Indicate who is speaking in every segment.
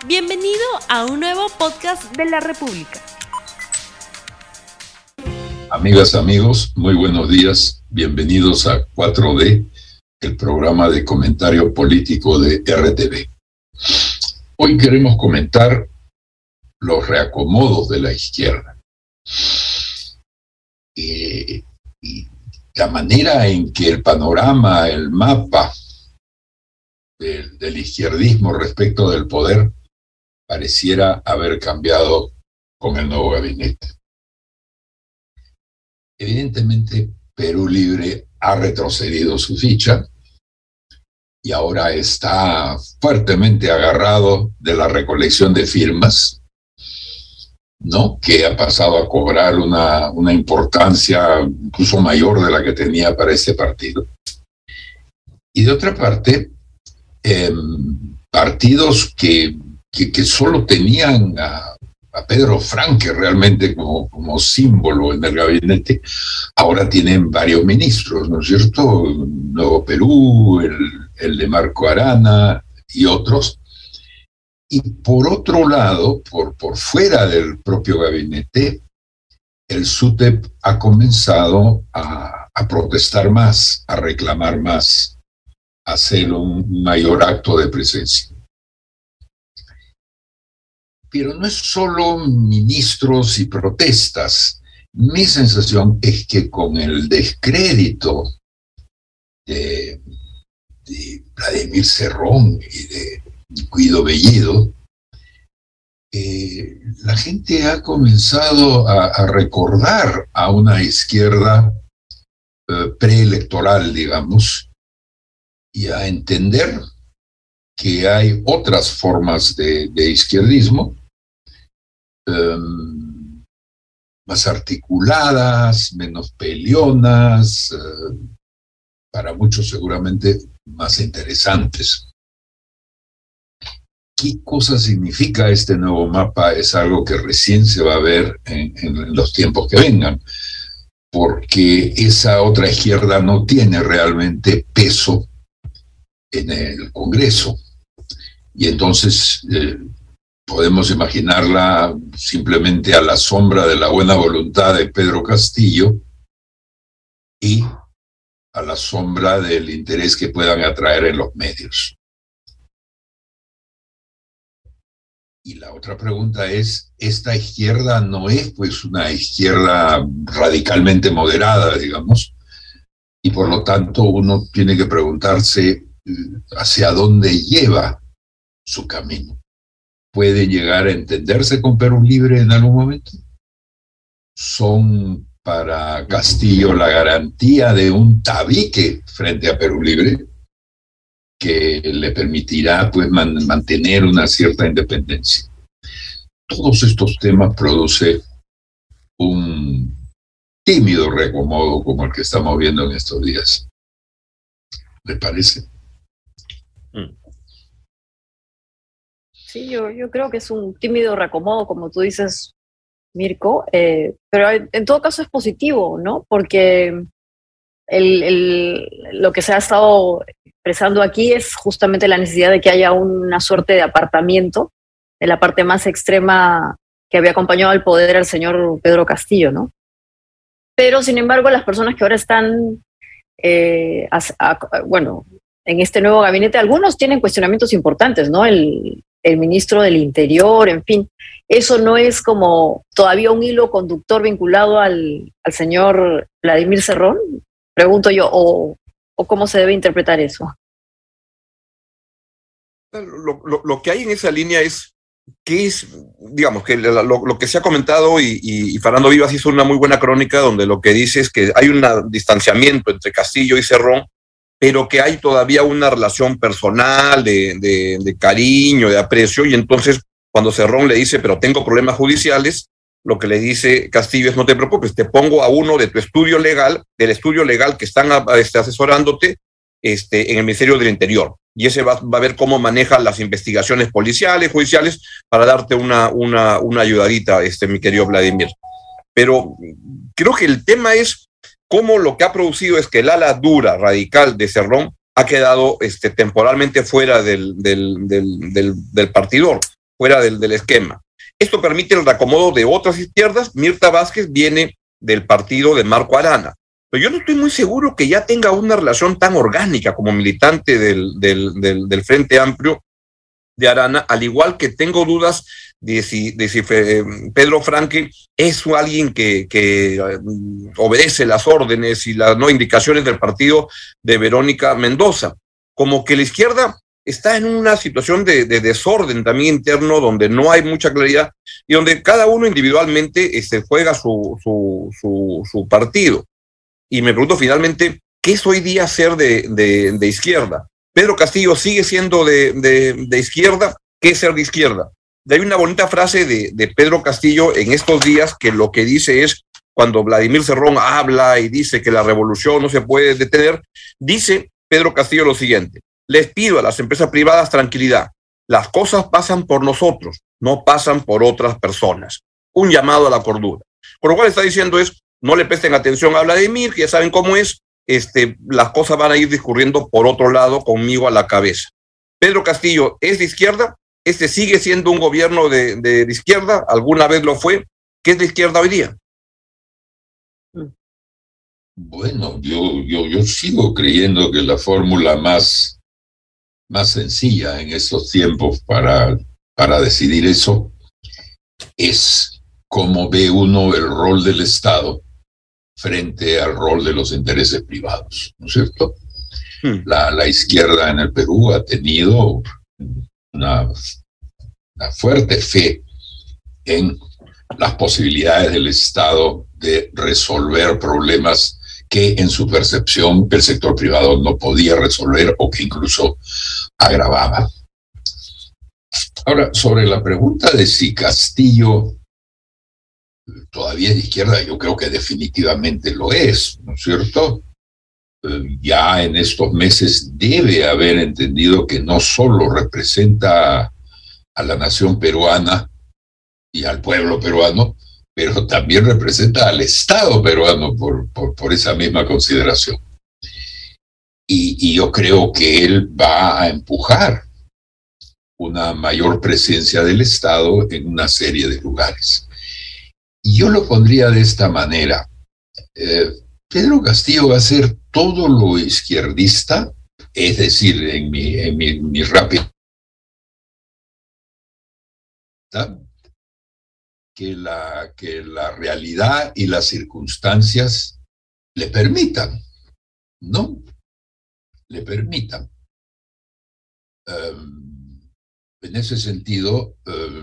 Speaker 1: Bienvenido a un nuevo podcast de la República.
Speaker 2: Amigas, amigos, muy buenos días. Bienvenidos a 4D, el programa de comentario político de RTV. Hoy queremos comentar los reacomodos de la izquierda. Y la manera en que el panorama, el mapa del izquierdismo respecto del poder pareciera haber cambiado con el nuevo gabinete. Evidentemente, Perú Libre ha retrocedido su ficha y ahora está fuertemente agarrado de la recolección de firmas, ¿no? Que ha pasado a cobrar una importancia incluso mayor de la que tenía para ese partido. Y de otra parte, partidos que solo tenían a Pedro Franque realmente como símbolo en el gabinete, ahora tienen varios ministros, ¿no es cierto? Nuevo Perú, el de Marco Arana y otros. Y por otro lado, por fuera del propio gabinete, el SUTEP ha comenzado a protestar más, a reclamar más, a hacer un mayor acto de presencia. Pero no es solo ministros y protestas. Mi sensación es que con el descrédito de Vladimir Cerrón y de Guido Bellido, la gente ha comenzado a recordar a una izquierda preelectoral, digamos, y a entender que hay otras formas de izquierdismo, más articuladas, menos peleonas, para muchos seguramente más interesantes. ¿Qué cosa significa este nuevo mapa? Es algo que recién se va a ver en los tiempos que vengan, porque esa otra izquierda no tiene realmente peso en el Congreso. Y entonces podemos imaginarla simplemente a la sombra de la buena voluntad de Pedro Castillo y a la sombra del interés que puedan atraer en los medios. Y la otra pregunta es, ¿esta izquierda no es pues una izquierda radicalmente moderada, digamos? Y por lo tanto uno tiene que preguntarse hacia dónde lleva su camino. ¿Puede llegar a entenderse con Perú Libre en algún momento? ¿Son para Castillo la garantía de un tabique frente a Perú Libre que le permitirá pues mantener una cierta independencia? Todos estos temas producen un tímido reacomodo como el que estamos viendo en estos días. ¿Le parece?
Speaker 3: Sí, yo creo que es un tímido reacomodo, como tú dices, Mirko, pero en todo caso es positivo, ¿no? Porque lo que se ha estado expresando aquí es justamente la necesidad de que haya una suerte de apartamiento de la parte más extrema que había acompañado al poder al señor Pedro Castillo, ¿no? Pero, sin embargo, las personas que ahora están, en este nuevo gabinete, algunos tienen cuestionamientos importantes, ¿no? El ministro del Interior, en fin. Eso no es como todavía un hilo conductor vinculado al señor Vladimir Cerrón, pregunto yo, o cómo se debe interpretar eso.
Speaker 4: Lo que hay en esa línea es que es, digamos, que lo que se ha comentado y Fernando Vivas hizo una muy buena crónica donde lo que dice es que hay un distanciamiento entre Castillo y Cerrón, pero que hay todavía una relación personal de cariño, de aprecio, y entonces cuando Cerrón le dice, pero tengo problemas judiciales, lo que le dice Castillo es, no te preocupes, te pongo a uno de tu estudio legal, del estudio legal que están asesorándote en el Ministerio del Interior, y ese va a ver cómo maneja las investigaciones policiales, judiciales, para darte una ayudadita, mi querido Vladimir. Pero creo que el tema es cómo lo que ha producido es que el ala dura, radical de Cerrón ha quedado temporalmente fuera del partidor. fuera del esquema. Esto permite el reacomodo de otras izquierdas. Mirta Vázquez viene del partido de Marco Arana, pero yo no estoy muy seguro que ya tenga una relación tan orgánica como militante del Frente Amplio de Arana, al igual que tengo dudas de si Pedro Franque es alguien que obedece las órdenes y las indicaciones del partido de Verónica Mendoza. Como que la izquierda está en una situación de desorden también interno, donde no hay mucha claridad y donde cada uno individualmente juega su partido. Y me pregunto finalmente, ¿qué es hoy día ser de izquierda? Pedro Castillo sigue siendo de izquierda. ¿Qué es ser de izquierda? Hay una bonita frase de Pedro Castillo en estos días que lo que dice es, cuando Vladimir Cerrón habla y dice que la revolución no se puede detener, dice Pedro Castillo lo siguiente: les pido a las empresas privadas tranquilidad. Las cosas pasan por nosotros, no pasan por otras personas. Un llamado a la cordura. Por lo cual está diciendo es, no le presten atención a Vladimir, que ya saben cómo es, las cosas van a ir discurriendo por otro lado conmigo a la cabeza. Pedro Castillo es de izquierda, sigue siendo un gobierno de izquierda, alguna vez lo fue. ¿Qué es de izquierda hoy día?
Speaker 2: Bueno, yo sigo creyendo que la fórmula más sencilla en estos tiempos para decidir eso es cómo ve uno el rol del Estado frente al rol de los intereses privados, ¿no es cierto? La izquierda en el Perú ha tenido una fuerte fe en las posibilidades del Estado de resolver problemas que en su percepción el sector privado no podía resolver o que incluso agravaba. Ahora, sobre la pregunta de si Castillo todavía es de izquierda, yo creo que definitivamente lo es, ¿no es cierto? Ya en estos meses debe haber entendido que no solo representa a la nación peruana y al pueblo peruano, pero también representa al Estado peruano por esa misma consideración. Y yo creo que él va a empujar una mayor presencia del Estado en una serie de lugares. Y yo lo pondría de esta manera. Pedro Castillo va a ser todo lo izquierdista, es decir, en mi rápida, que la realidad y las circunstancias le permitan, ¿no? Le permitan. En ese sentido,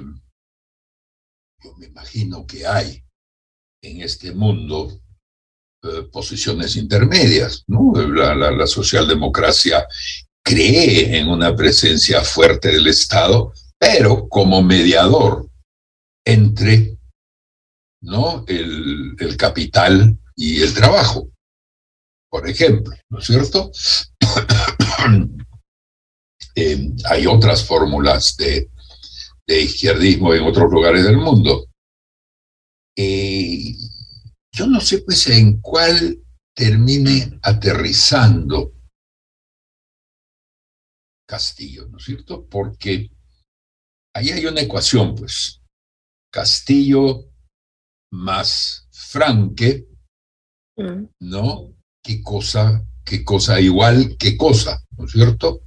Speaker 2: yo me imagino que hay en este mundo posiciones intermedias, ¿no? La socialdemocracia cree en una presencia fuerte del Estado, pero como mediador entre, ¿no?, el capital y el trabajo, por ejemplo, ¿no es cierto? Hay otras fórmulas de izquierdismo en otros lugares del mundo. Yo no sé pues en cuál termine aterrizando Castillo, ¿no es cierto? Porque ahí hay una ecuación, pues. Castillo más Franque, ¿no? ¿Qué cosa igual, qué cosa, ¿no es cierto?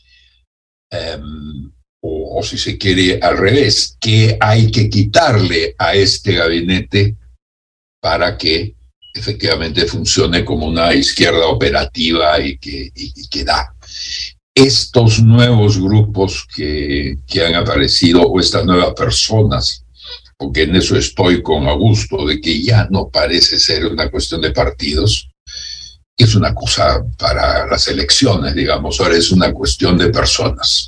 Speaker 2: O si se quiere al revés, ¿qué hay que quitarle a este gabinete para que efectivamente funcione como una izquierda operativa y que da? Estos nuevos grupos que han aparecido, o estas nuevas personas, porque en eso estoy con Augusto, de que ya no parece ser una cuestión de partidos, es una cosa para las elecciones, digamos, ahora es una cuestión de personas.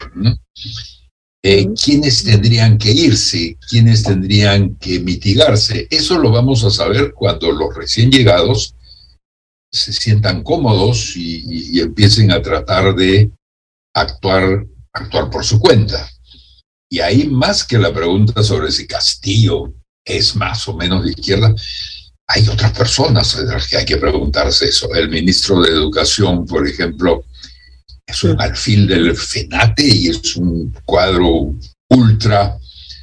Speaker 2: ¿Quiénes tendrían que irse? ¿Quiénes tendrían que mitigarse? Eso lo vamos a saber cuando los recién llegados se sientan cómodos y empiecen a tratar de actuar por su cuenta. Y ahí, más que la pregunta sobre si Castillo es más o menos de izquierda, hay otras personas a las que hay que preguntarse eso. El ministro de Educación, por ejemplo, es un alfil del FENATE y es un cuadro ultra,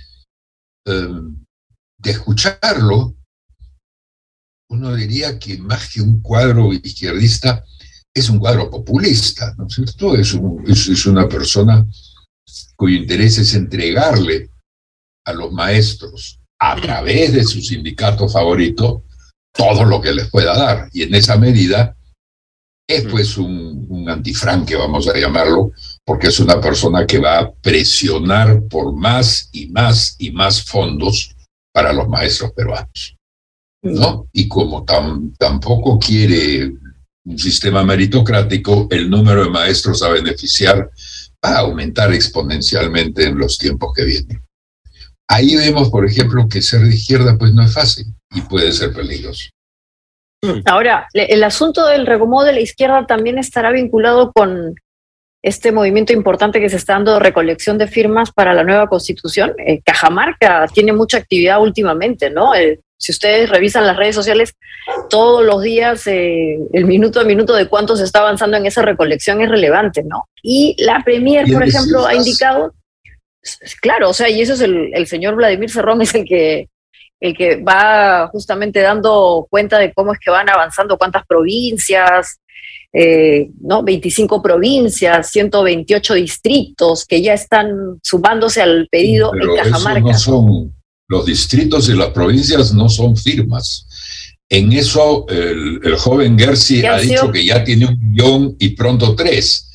Speaker 2: de escucharlo, uno diría que más que un cuadro izquierdista, es un cuadro populista, ¿no es cierto? Es una persona cuyo interés es entregarle a los maestros, a través de su sindicato favorito, todo lo que les pueda dar. Y en esa medida es pues un antifranque, vamos a llamarlo, porque es una persona que va a presionar por más y más y más fondos para los maestros peruanos, ¿no? Y como tampoco quiere un sistema meritocrático, el número de maestros a beneficiar va a aumentar exponencialmente en los tiempos que vienen. Ahí vemos, por ejemplo, que ser de izquierda pues no es fácil y puede ser peligroso.
Speaker 3: Ahora, el asunto del reacomodo de la izquierda también estará vinculado con este movimiento importante que se está dando de recolección de firmas para la nueva Constitución. Cajamarca tiene mucha actividad últimamente, ¿no? Si ustedes revisan las redes sociales, todos los días el minuto a minuto de cuánto se está avanzando en esa recolección es relevante, ¿no? Y la Premier, por ejemplo, ha indicado, claro, o sea, y eso es el señor Vladimir Cerrón, es el que va justamente dando cuenta de cómo es que van avanzando, cuántas provincias, ¿no? 25 provincias, 128 distritos que ya están sumándose al pedido.
Speaker 2: Pero
Speaker 3: en Cajamarca.
Speaker 2: Eso no son, los distritos y las provincias no son firmas. En eso el joven Gersi ha dicho que ya tiene 1 millón y pronto 3.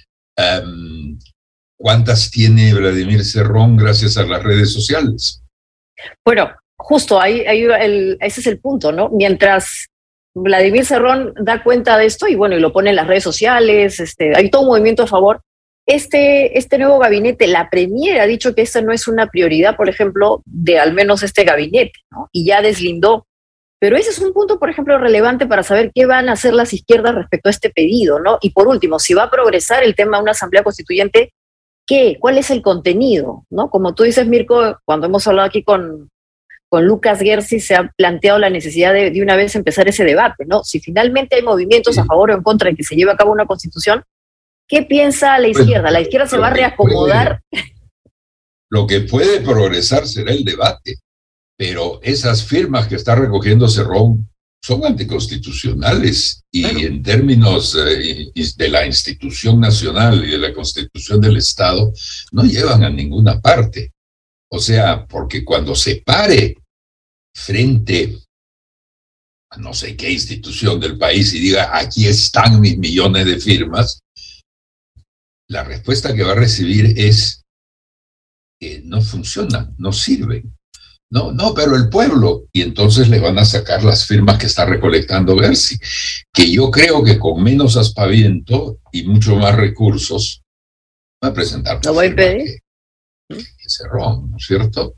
Speaker 2: ¿Cuántas tiene Vladimir Cerrón gracias a las redes sociales?
Speaker 3: Bueno, justo ahí ese es el punto, ¿no? Mientras Vladimir Cerrón da cuenta de esto y bueno, y lo pone en las redes sociales, hay todo un movimiento a favor. Este nuevo gabinete, la Premier ha dicho que esta no es una prioridad, por ejemplo, de al menos este gabinete, ¿no? Y ya deslindó. Pero ese es un punto, por ejemplo, relevante para saber qué van a hacer las izquierdas respecto a este pedido, ¿no? Y por último, si va a progresar el tema de una asamblea constituyente, ¿qué? ¿Cuál es el contenido? ¿No? Como tú dices, Mirko, cuando hemos hablado aquí con Lucas Gersi, se ha planteado la necesidad de una vez empezar ese debate, ¿no? Si finalmente hay movimientos a favor o en contra de que se lleve a cabo una constitución, ¿qué piensa la izquierda? ¿La izquierda se va a reacomodar?
Speaker 2: Lo que puede progresar será el debate, pero esas firmas que está recogiendo Cerrón son anticonstitucionales y en términos de la institución nacional y de la constitución del Estado no llevan a ninguna parte. O sea, porque cuando se pare frente a no sé qué institución del país y diga, aquí están mis millones de firmas, la respuesta que va a recibir es que no funcionan, no sirven. No, pero el pueblo, y entonces le van a sacar las firmas que está recolectando Gersi, que yo creo que con menos aspaviento y mucho más recursos va a presentar
Speaker 3: ¿Lo voy a pedir?
Speaker 2: Que Cerrón, ¿no es cierto?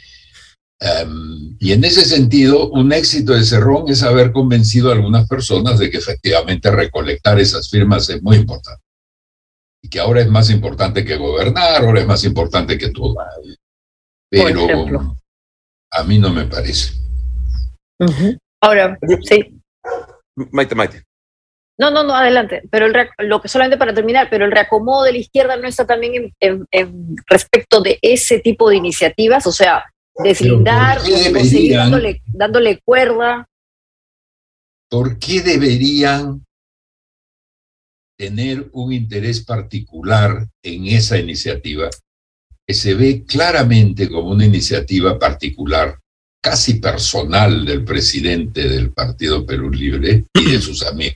Speaker 2: Y en ese sentido, un éxito de Cerrón es haber convencido a algunas personas de que efectivamente recolectar esas firmas es muy importante. Y que ahora es más importante que gobernar, ahora es más importante que todo. Pero a mí no me parece.
Speaker 3: Ahora, sí.
Speaker 4: Maite.
Speaker 3: No, adelante. Pero lo que solamente para terminar, pero el reacomodo de la izquierda no está también en respecto de ese tipo de iniciativas, o sea, deslindar, o seguir dándole cuerda.
Speaker 2: ¿Por qué deberían tener un interés particular en esa iniciativa que se ve claramente como una iniciativa particular, casi personal del presidente del Partido Perú Libre y de sus amigos?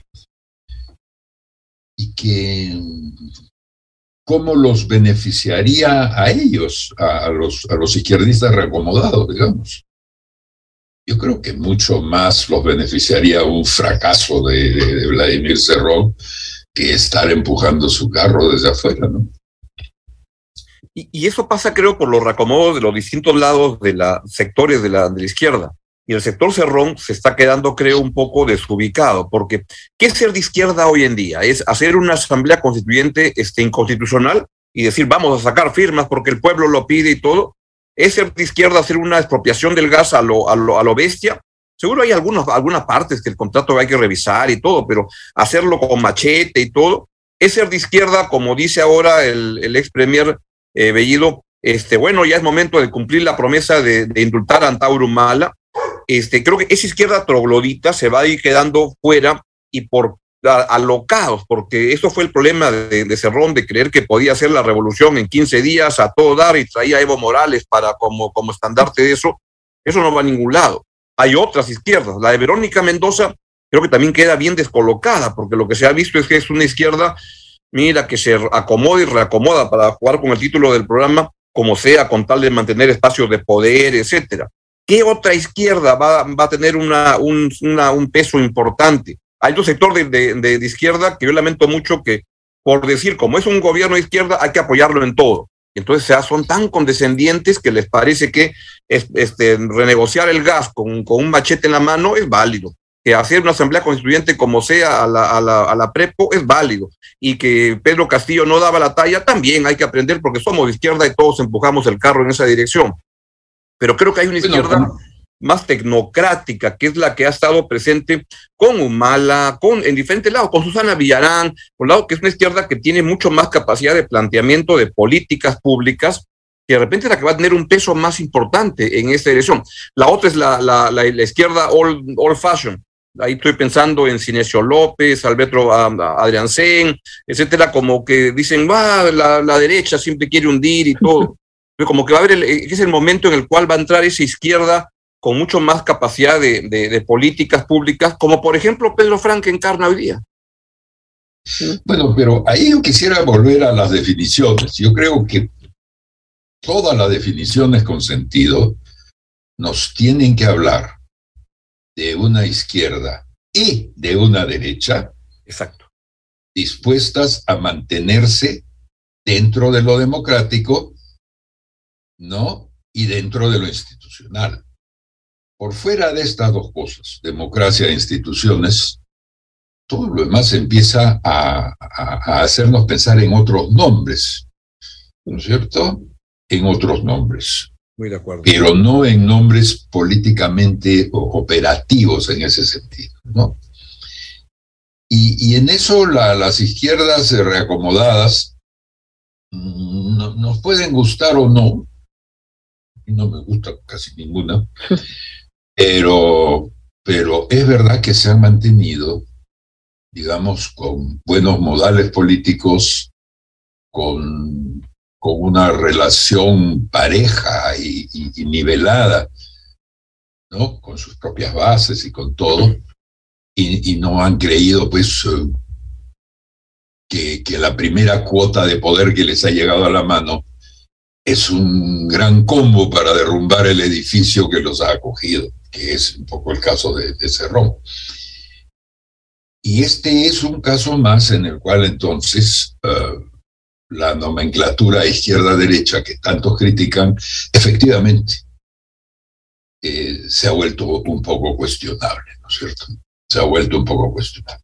Speaker 2: Y que cómo los beneficiaría a ellos, a los izquierdistas reacomodados, digamos. Yo creo que mucho más los beneficiaría un fracaso de Vladimir Cerrón que estar empujando su carro desde afuera, ¿no?
Speaker 4: Y eso pasa, creo, por los reacomodos de los distintos lados de los sectores de la izquierda. Y el sector Cerrón se está quedando, creo, un poco desubicado, porque ¿qué es ser de izquierda hoy en día? Es hacer una asamblea constituyente inconstitucional y decir, vamos a sacar firmas porque el pueblo lo pide y todo. ¿Es ser de izquierda hacer una expropiación del gas a lo bestia? Seguro hay algunas partes que el contrato hay que revisar y todo, pero hacerlo con machete y todo. ¿Es ser de izquierda, como dice ahora el ex premier Bellido, bueno, ya es momento de cumplir la promesa de indultar a Antauro Humala. Creo que esa izquierda troglodita se va a ir quedando fuera y por alocados, porque eso fue el problema de Cerrón, de creer que podía hacer la revolución en 15 días a todo dar y traía a Evo Morales para como estandarte de eso. Eso no va a ningún lado. Hay otras izquierdas. La de Verónica Mendoza creo que también queda bien descolocada, porque lo que se ha visto es que es una izquierda, mira, que se acomoda y reacomoda para jugar con el título del programa, como sea, con tal de mantener espacios de poder, etcétera. ¿Qué otra izquierda va a tener un peso importante? Hay otro sector de izquierda que yo lamento mucho que, por decir, como es un gobierno de izquierda, hay que apoyarlo en todo. Entonces son tan condescendientes que les parece que renegociar el gas con un machete en la mano es válido, que hacer una asamblea constituyente como sea a la Prepo es válido, y que Pedro Castillo no daba la talla, también hay que aprender porque somos de izquierda y todos empujamos el carro en esa dirección. Pero creo que hay una izquierda más tecnocrática, que es la que ha estado presente con Humala, en diferentes lados, con Susana Villarán, por un lado, que es una izquierda que tiene mucho más capacidad de planteamiento de políticas públicas, que de repente es la que va a tener un peso más importante en esta dirección. La otra es la izquierda old fashion. Ahí estoy pensando en Cinesio López, Alberto Adrián Sen, etcétera, como que dicen, la derecha siempre quiere hundir y todo. Pero como que va a haber, es el momento en el cual va a entrar esa izquierda con mucho más capacidad de políticas públicas, como por ejemplo Pedro Franque encarna hoy día.
Speaker 2: Bueno, pero ahí yo quisiera volver a las definiciones. Yo creo que todas las definiciones con sentido nos tienen que hablar de una izquierda y de una derecha.
Speaker 4: Exacto.
Speaker 2: Dispuestas a mantenerse dentro de lo democrático, ¿no? Y dentro de lo institucional. Por fuera de estas dos cosas, democracia e instituciones, todo lo demás empieza a hacernos pensar en otros nombres, ¿no es cierto? En otros nombres.
Speaker 4: Muy de acuerdo.
Speaker 2: Pero no en nombres políticamente operativos en ese sentido, ¿no? Y en eso las izquierdas reacomodadas nos pueden gustar o no. No me gusta casi ninguna. Pero es verdad que se han mantenido, digamos, con buenos modales políticos, con una relación pareja y nivelada, ¿no? Con sus propias bases y con todo, y no han creído, pues, que la primera cuota de poder que les ha llegado a la mano es un gran combo para derrumbar el edificio que los ha acogido, que es un poco el caso de Cerrón. Y este es un caso más en el cual entonces la nomenclatura izquierda-derecha que tantos critican, efectivamente se ha vuelto un poco cuestionable, ¿no es cierto? Se ha vuelto un poco cuestionable.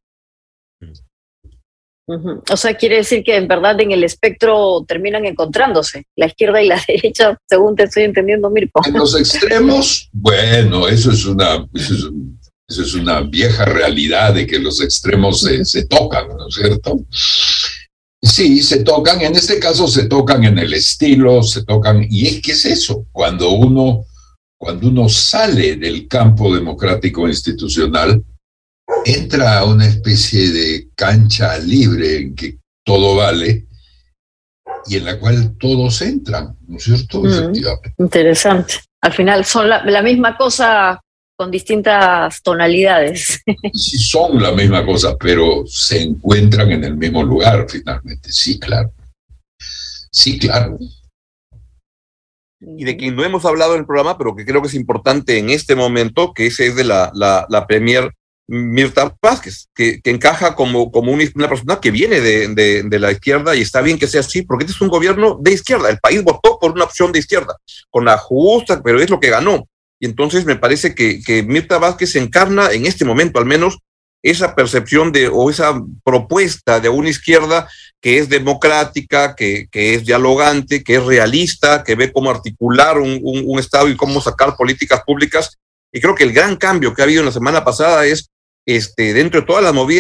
Speaker 3: O sea, quiere decir que en verdad en el espectro terminan encontrándose la izquierda y la derecha, según te estoy entendiendo, Mirko.
Speaker 2: En los extremos, bueno, eso es una vieja realidad de que los extremos se tocan, ¿no es cierto? Sí, se tocan, en este caso se tocan en el estilo, se tocan, y es que es eso, cuando uno sale del campo democrático institucional, entra a una especie de cancha libre en que todo vale y en la cual todos entran, ¿no es cierto? Efectivamente.
Speaker 3: Interesante. Al final son la misma cosa con distintas tonalidades.
Speaker 2: Sí, son la misma cosa, pero se encuentran en el mismo lugar finalmente. Sí, claro. Sí, claro.
Speaker 4: Y de quien no hemos hablado en el programa, pero que creo que es importante en este momento, que ese es de la premier Mirta Vázquez, que encaja como una persona que viene de la izquierda, y está bien que sea así, porque este es un gobierno de izquierda. El país votó por una opción de izquierda, con la justa, pero es lo que ganó. Y entonces me parece que Mirta Vázquez encarna, en este momento al menos, esa percepción o esa propuesta de una izquierda que es democrática, que es dialogante, que es realista, que ve cómo articular un Estado y cómo sacar políticas públicas. Y creo que el gran cambio que ha habido en la semana pasada es, dentro de todas las movidas,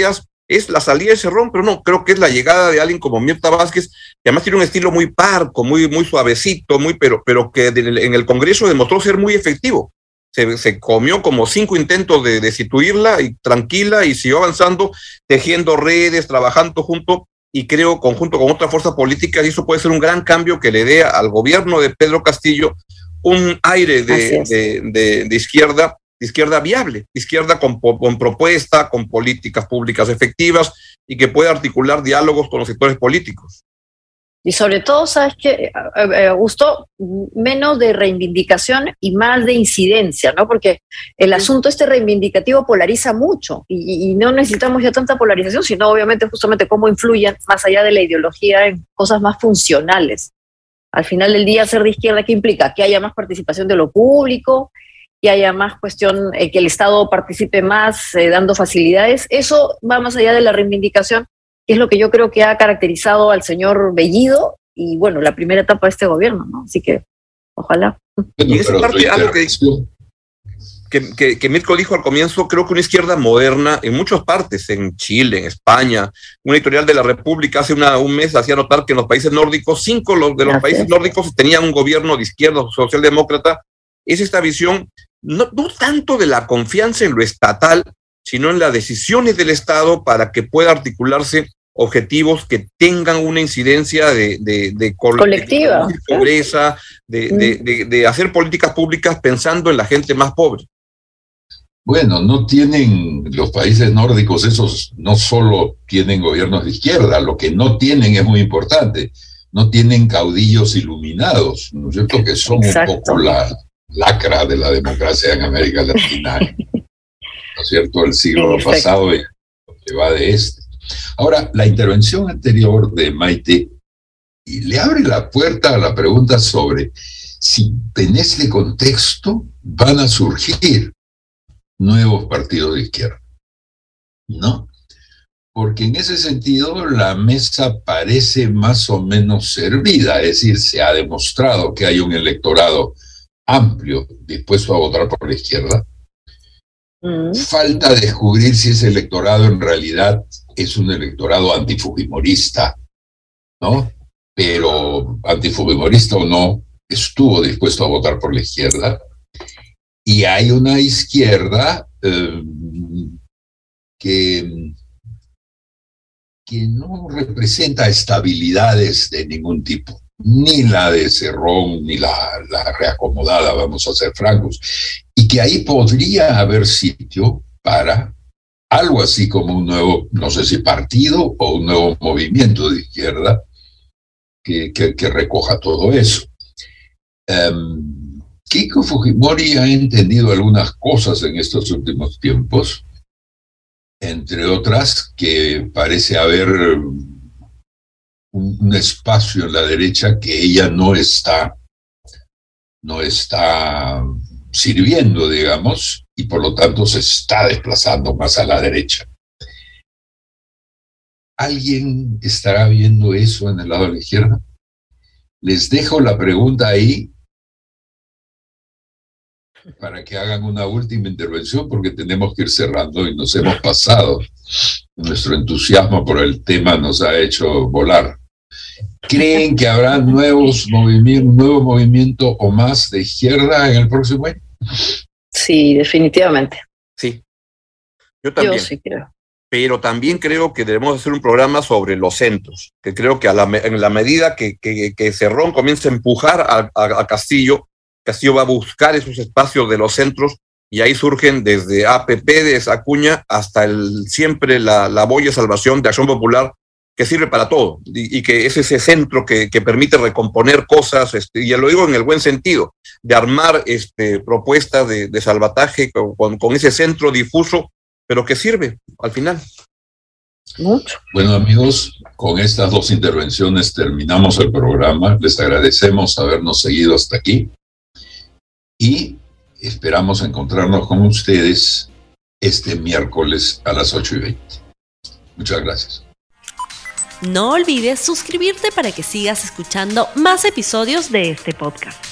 Speaker 4: es la salida de Cerrón, pero no, creo que es la llegada de alguien como Mirta Vázquez, que además tiene un estilo muy parco, muy suavecito, pero que en el Congreso demostró ser muy efectivo. Se comió como 5 intentos de destituirla y tranquila, y siguió avanzando, tejiendo redes, trabajando conjunto con otras fuerzas políticas, y eso puede ser un gran cambio que le dé al gobierno de Pedro Castillo un aire de izquierda viable, de izquierda con propuesta, con políticas públicas efectivas y que pueda articular diálogos con los sectores políticos.
Speaker 3: Y sobre todo, ¿sabes qué? Gustó menos de reivindicación y más de incidencia, ¿no? Porque el asunto reivindicativo polariza mucho y no necesitamos ya tanta polarización, sino obviamente justamente cómo influyen más allá de la ideología en cosas más funcionales. Al final del día, ser de izquierda, ¿qué implica? Que haya más participación de lo público, que haya más cuestión, que el Estado participe más dando facilidades. Eso va más allá de la reivindicación, que es lo que yo creo que ha caracterizado al señor Bellido y, bueno, la primera etapa de este gobierno, ¿no? Así que, ojalá.
Speaker 4: Y esa parte, algo que Mirko dijo al comienzo, creo que una izquierda moderna en muchas partes, en Chile, en España, una editorial de La República hace un mes hacía notar que en los países nórdicos, 5 de los países nórdicos tenían un gobierno de izquierda socialdemócrata. Es esta visión, no tanto de la confianza en lo estatal, sino en las decisiones del Estado para que pueda articularse objetivos que tengan una incidencia de
Speaker 3: colectiva,
Speaker 4: de pobreza, de hacer políticas públicas pensando en la gente más pobre.
Speaker 2: Bueno, no tienen los países nórdicos, esos no solo tienen gobiernos de izquierda, lo que no tienen es muy importante, no tienen caudillos iluminados, ¿no es cierto? Que son un poco la lacra de la democracia en América Latina, ¿no es cierto? El siglo pasado y lo que va de este. Ahora, la intervención anterior de Maite le abre la puerta a la pregunta sobre si en este contexto van a surgir nuevos partidos de izquierda, ¿no? Porque en ese sentido la mesa parece más o menos servida, es decir, se ha demostrado que hay un electorado amplio dispuesto a votar por la izquierda. Falta descubrir si ese electorado en realidad es un electorado antifujimorista, ¿no? Pero antifujimorista o no, estuvo dispuesto a votar por la izquierda. Y hay una izquierda que no representa estabilidades de ningún tipo, ni la de Cerrón, ni la reacomodada, vamos a ser francos, y que ahí podría haber sitio para algo así como un nuevo, no sé si partido o un nuevo movimiento de izquierda que recoja todo eso. Keiko Fujimori ha entendido algunas cosas en estos últimos tiempos, entre otras que parece haber un espacio en la derecha que ella no está sirviendo, digamos, y por lo tanto se está desplazando más a la derecha. ¿Alguien estará viendo eso en el lado de la izquierda? Les dejo la pregunta ahí para que hagan una última intervención, porque tenemos que ir cerrando y nos hemos pasado. Nuestro entusiasmo por el tema nos ha hecho volar. ¿Creen que habrá un nuevo movimiento o más de izquierda en el próximo año?
Speaker 3: Sí, definitivamente.
Speaker 4: Sí, yo también.
Speaker 3: Yo sí creo.
Speaker 4: Pero también creo que debemos hacer un programa sobre los centros, que creo que en la medida que Cerrón comienza a empujar a Castillo, Castillo va a buscar esos espacios de los centros, y ahí surgen desde APP de Acuña hasta siempre la boya de salvación de Acción Popular, que sirve para todo, y que es ese centro que permite recomponer cosas, y ya lo digo en el buen sentido, de armar propuestas de salvataje con ese centro difuso, pero que sirve al final.
Speaker 3: Mucho.
Speaker 2: Bueno, amigos, con estas dos intervenciones terminamos el programa. Les agradecemos habernos seguido hasta aquí y esperamos encontrarnos con ustedes este miércoles a las 8:20. Muchas gracias.
Speaker 1: No olvides suscribirte para que sigas escuchando más episodios de este podcast.